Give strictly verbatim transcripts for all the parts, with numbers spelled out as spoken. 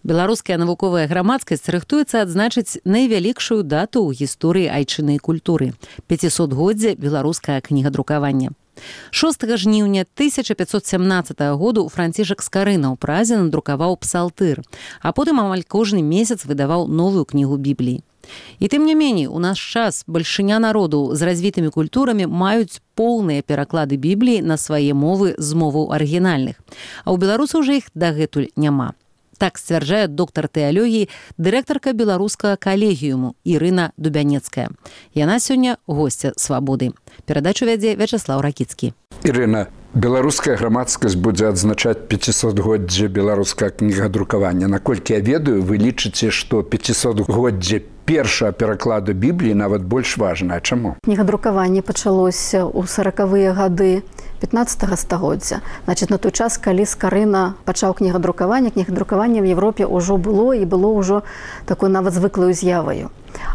Беларуская навуковая грамадскасць рыхтуецца адзначыць найвялікшую дату ў гісторыі айчыннай культуры – пяцісотгоддзе беларускага кнігадрукавання. шостага жніўня тысяча пятьсот семнадцатага году Францішак Скарына ў Празе надрукаваў псалтыр, а потым амаль кожны месяц выдаваў новую кнігу Бібліі. І тым не меней, у наш час бальшыня народу з развітымі культурамі маюць поўныя пераклады Бібліі на свае мовы з моваў арыгінальных, а ў беларусаў уже іх дагэтуль няма. Так сцвярджае доктар тэалогіі, дырэктарка беларускага калегіуму Ірына Дубянецкая. Яна сёння госця «Свабоды». Перадачу вядзе Вячаслаў Ракіцкі. Ірына, беларуская грамадскасць будзе адзначаць пяцісотгоддзе беларускага кнігадрукавання. Наколькі я ведаю, вы лічыце, што пяцісотгоддзе першага перакладу Бібліі нават больш важна. А чаму? Кнігадрукаванне пачалося ў саракавыя гады пятнаццатага стагоддзя. Значит, на той час, калі Скарына пачаў кнігадрукаванне, кнігадрукаванне ў Европе ўжо было і было ўжо такой нават звыклаю з'яваю.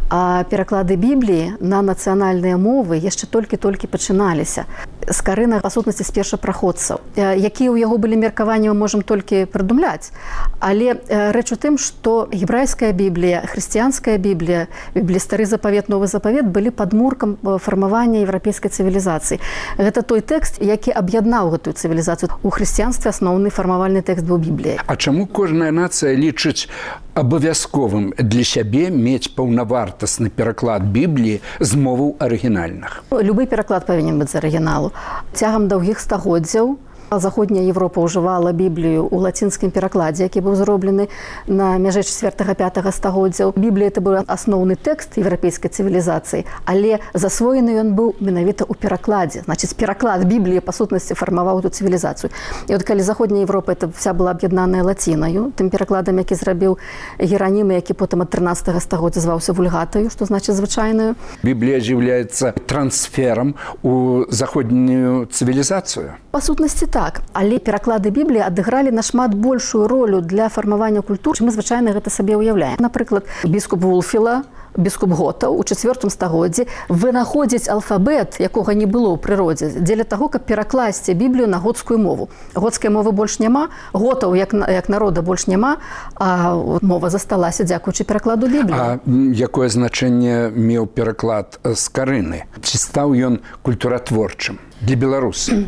А пераклады Бібліі на нацыянальныя мовы яшчэ толькі-толькі пачыналіся. Скарына, па сутнасці, з першапраходцаў. Якія ў яго былі меркаванні, мы можам толькі прыдумляць. Але рэч у тым, што гебрайская Біблія, хрысціянская Біблія, Біблія стары запавет, новы запавет былі падмуркам фармавання еўрапейскай цывілізацыі. Гэта той тэкст, які аб'яднаў гэтую цывілізацыю. У хрысціянстве асноўны фармавальны тэкст быў Біблія. А чаму кожная нацыя лічыць абавязковым для сябе мець паўнавартасны пераклад Бібліі з моваў арыгінальных? Любы пераклад павінен быць з арыгіналу. Цягам доўгіх стагоддзяў Заходняя Европа ўжывала Біблію ў лацінскім перакладзе, які быў зроблены на мяжы чацвёртага-пятага стагоддзяў. Біблія – это быў асноўны тэкст еўрапейскай цывілізацыі, але засвоены ён быў менавіта ў перакладзе. Значыць, пераклад Бібліі, па сутнасці, фармаваў эту цывілізацыю. І от калі Заходняя Европа это вся была аб'яднаная лацінаю, тым перакладам, які зрабіў Геранім, які потым ад трынаццатага стагоддзя зваўся вульгатаю, што значыць звычайнаю. Біблія з'яўляецца трансферам у заходнюю цывілізацыю? Па сутнасці, так, але пераклады Бібліі адыгралі нашмат большую ролю для фармавання культур, чым мы звычайна гэта сабе ўяўляем. Напрыклад, біскуп Вулфіла, біскуп Готаў у чацвёртым стагоддзі вынаходзіць алфабет, якога не было ў прыродзе, дзеля таго, каб перакласці Біблію на готскую мову. Готскай мовы больш няма, готаў як, як народа больш няма, а мова засталася дзякуючы перакладу Бібліі. А якое значэнне меў пераклад Скарыны? Ці стаў ён культуратворчым для беларусаў?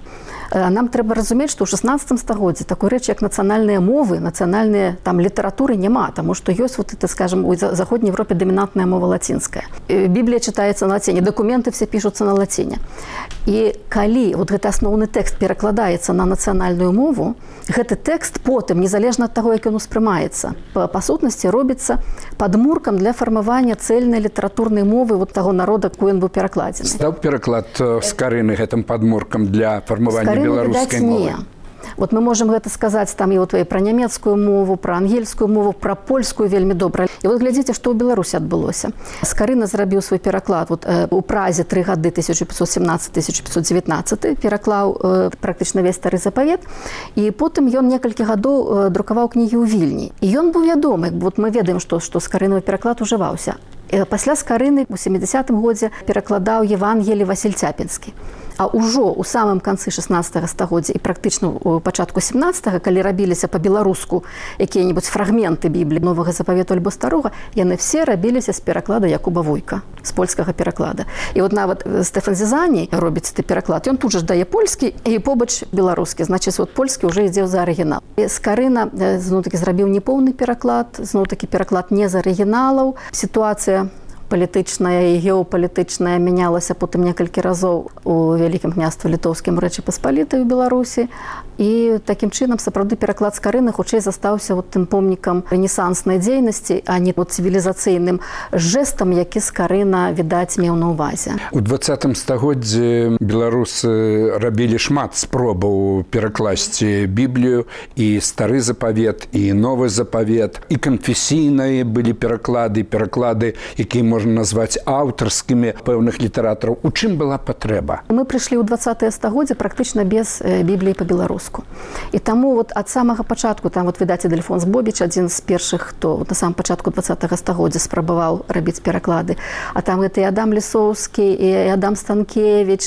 Нам трэба разумець, што ў шаснаццатым стагоддзі такой рэчы, як нацыянальныя мовы, нацыянальныя там літаратуры няма, таму што ёсць, вот это, скажем, у Заходняй Европе дамінантная мова лацінская. Біблія чытаецца на лаціне, дакументы все пішуцца на лаціне. І калі вот гэты асноўны тэкст перакладаецца на нацыянальную мову, гэты тэкст потым, незалежна ад таго, як ён успрымаецца, па, па сутнасці робіцца падмуркам для фармавання цэльнай літаратурнай мовы вот таго народа, куды ён быў перакладзены. Стаў пераклад Скарыны гэтым падмуркам для фармавання беларускай мовы? Вот мы можем гэта сказаць там і вот пра нямецкую мову, пра ангельскую мову, пра польскую вельмі добра. І вот глядзіце, што ў Беларусі адбылося. Скарына зрабіў свой пераклад вот, э, у Празе тры гады тысяча пятьсот семнадцаты — тысяча пятьсот девятнадцаты, пераклаў э, практычна весь стары запавет, і потым ён некалькі гадоў э, друкаваў кнігі ў Вільні. І ён быў вядомы, вот мы ведаем, што, што скарынавы пераклад ужываўся. Пасля Скарыны у сямідзясятым годзе перакладаў Евангелі Васіль Цяпінскі. А ўжо ў самым канцы шаснаццатага стагоддзя і практычна ў пачатку сямнаццатага, калі рабіліся па-беларуску якія-небудзь фрагменты Бібліі, новага запавету альбо старога, яны все рабіліся з пераклада Якуба Вуйка, з польскага пераклада. І от нават Стэфан Зізаній робіць ты пераклад, ён тут жа дае польскі і побач беларускі, значыць, от польскі ўжо ідзе за арыгінал. Скарына зноў-такі зрабіў неполны пераклад, зноў-такі пераклад не з арыгіналаў. Сітуацыя палітычная і геапалітычная мянялася потым некалькі разоў у Вялікім княстве Літоўскім Рэчы Паспалітай у Беларусі. І такім чынам сапраўды пераклад Скарыны хутчэй застаўся вот тым помнікам рэнесанснай дзейнасці, а не вот цывілізацыйным жэстам, які Скарына, відаць, меў на ўвазе. У дваццатым стагоддзі беларусы рабілі шмат спробаў перакласці Біблію, і стары запавет, і новы запавет, і канфесійныя былі пераклады, пераклады, якія можна можна назваць аўтарскімі пэўных літаратараў. У чым была патрэба? Мы прыйшлі ў двадцатае стагоддзе практычна без Бібліі па-беларуску. І таму вот ад самага пачатку, там вот відаць Ільдефонс Бобіч, адзін з першых, хто вот на самом пачатку двадцатага стагоддзя спрабаваў рабіць пераклады. А там гэта і Адам Лісоўскі, і Адам Станкевіч,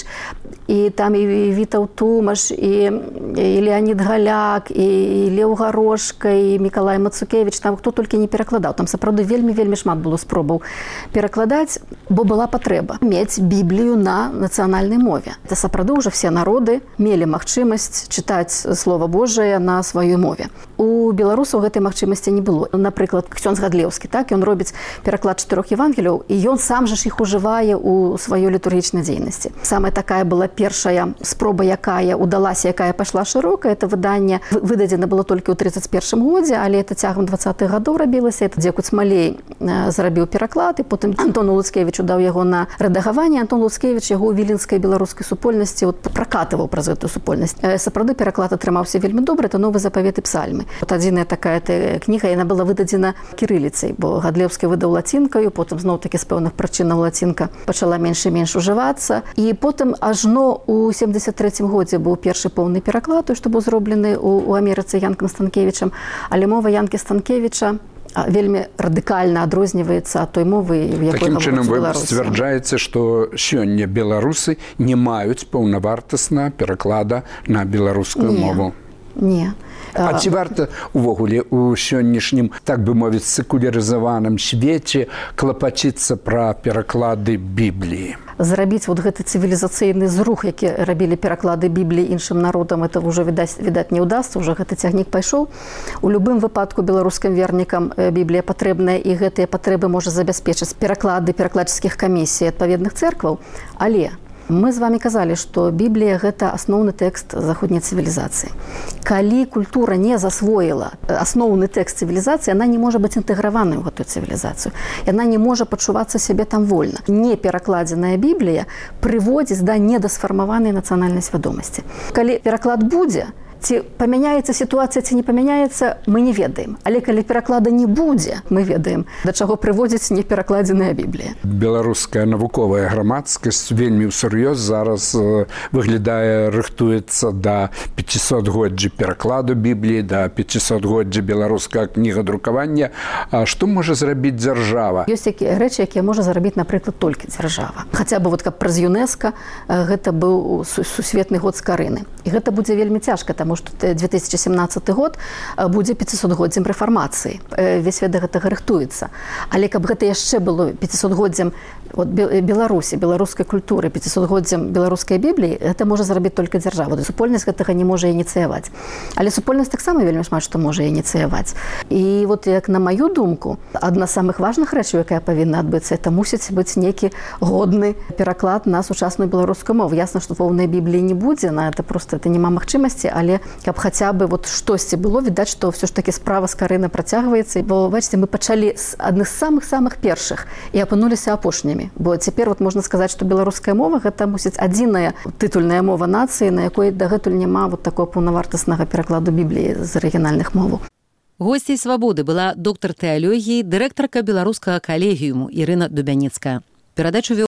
і там і Вітаў Тумаш, і, і Леонід Галяк, і Леў Гарошка, і Мікалай Мацукевіч, там хто толькі не перакладаў. Там сапраўды вельмі-вельмі шмат было спробаў перакладаць, бо была патрэба мець Біблію на нацыянальнай мове. Это сапраўды ўжо все народы мелі магчымасць чытаць Слова Божае на сваёй мове. У беларусаў гэтай магчымасці не было. Напрыклад, Ксёндз Гадлеўскі, так, ён робіць пераклад чатырох евангеліяў, і ён сам жа ж іх ужывае ў сваёй літургічнай дзейнасці. Самая такая была першая спроба, якая удалася, якая пайшла шырока, это выданне выдадзена было толькі ў тридцать першым годзе, але это цягам двадцатых гадоў рабілася. Это Дзекуць Смалей зрабіў пераклад, і потым Антон Луцкевіч удаў яго на рэдагаванне. Антон Луцкевіч яго ў віленскай беларускай супольнасці вот пракатываў праз гэтую супольнасць. Сапраўды пераклад атрымаўся вельмі добры, это новы запавет і псальмы. Вот адзіная такая кніга, яна была выдадзена кірыліцай, бо Гадлеўскі выдаў лацінкаю, потым зноў-такі з пэўных прычынаў лацінка пачала менш і менш ужывацца. І потым ажно ў семдзесят трэцім годзе быў першы поўны пераклад, той, што быў зроблены ў Амерыцы Янкам Станкевічам, але мова Янкі Станкевіча вельмі радыкальна адрозніваецца ад той мовы, в якой такім чынам вы сцвярджаеце, што сёння беларусы не маюць паўнавартасна пераклада на беларускую не, мову? Не. А ці варта увогуле у сённяшнім, так бы мовіць, секулярызаваным свеце клапаціцца пра пераклады Бібліі? Зрабіць вот гэты цывілізацыйны зрух, які рабілі пераклады Бібліі іншым народам, это ўжо відаць, відаць не ўдасца, ўжо гэты цягнік пайшоў. У любым выпадку беларускім вернікам Біблія патрэбная, і гэтыя патрэбы можа забяспечыць пераклады перакладчыцкіх камісій адпаведных цэркваў. Але мы з вами казалі, што Біблія – гэта асноўны тэкст заходняй цывілізацыі. Калі культура не засвоіла асноўны тэкст цывілізацыі, яна не можа быць інтэграванай у гэтую цывілізацыю. Яна не можа пачувацца сябе там вольна. Неперакладзеная Біблія прыводзіць да недасфармаванай нацыянальнай свядомасці. Калі пераклад будзе, ці памяняецца сітуацыя, ці не памяняецца, мы не ведаем. Але калі пераклада не будзе, мы ведаем, да чаго прыводзіць неперакладзеная Біблія. Беларуская навуковая грамадскасць вельмі ўсур'ёз зараз выглядае, рыхтуецца да пяцісотгоддзя перакладу Бібліі, да пяцісотгоддзя беларускага кнігадрукавання. А што можа зрабіць дзяржава? Ёсць якія рэчы, якія можа зрабіць, напрыклад, толькі дзяржава. Хаця бы вот каб праз ЮНЕСКА гэта быў сусветны год скарыны. І гэта будзе вельмі цяжка, таму што две тысячи семнадцаты год будзе пяцісотгоддзям рэфармацыі. Весь свет да гэтага рыхтуецца. Але каб гэта яшчэ было пяцісотгоддзям от Беларусі, беларускай культуры, пяцісотгоддзям беларускай Бібліі, гэта можа зрабіць толькі дзяржава. Супольнасць гэтага не можа ініцыяваць. Але супольнасць таксама вельмі шмат што можа ініцыяваць. І вот як на маю думку, адна з самых важных рэчаў, якая павінна адбыцца, это мусіць быць нейкі годны пераклад на сучасную беларускую мову. Ясна, што поўнай Бібліі не будзе, на это просто это няма магчымасці, але каб хаця бы вот штосьці было, відаць, што ўсё ж такі справа скарына працягваецца. Бо бачыце, мы пачалі з адных з самых-самых першых і апынуліся апошнімі. Бо цяпер вот можна сказаць, што беларуская мова гэта мусіць адзіная тытульная мова нацыі, на якой дагэтуль няма вот такого паўнавартаснага перакладу Бібліі з арыгінальных моваў. Госцей «Свабоды» была доктар тэалогіі, дырэктарка беларускага калегіуму Ірына Дубяніцкая. Перадачу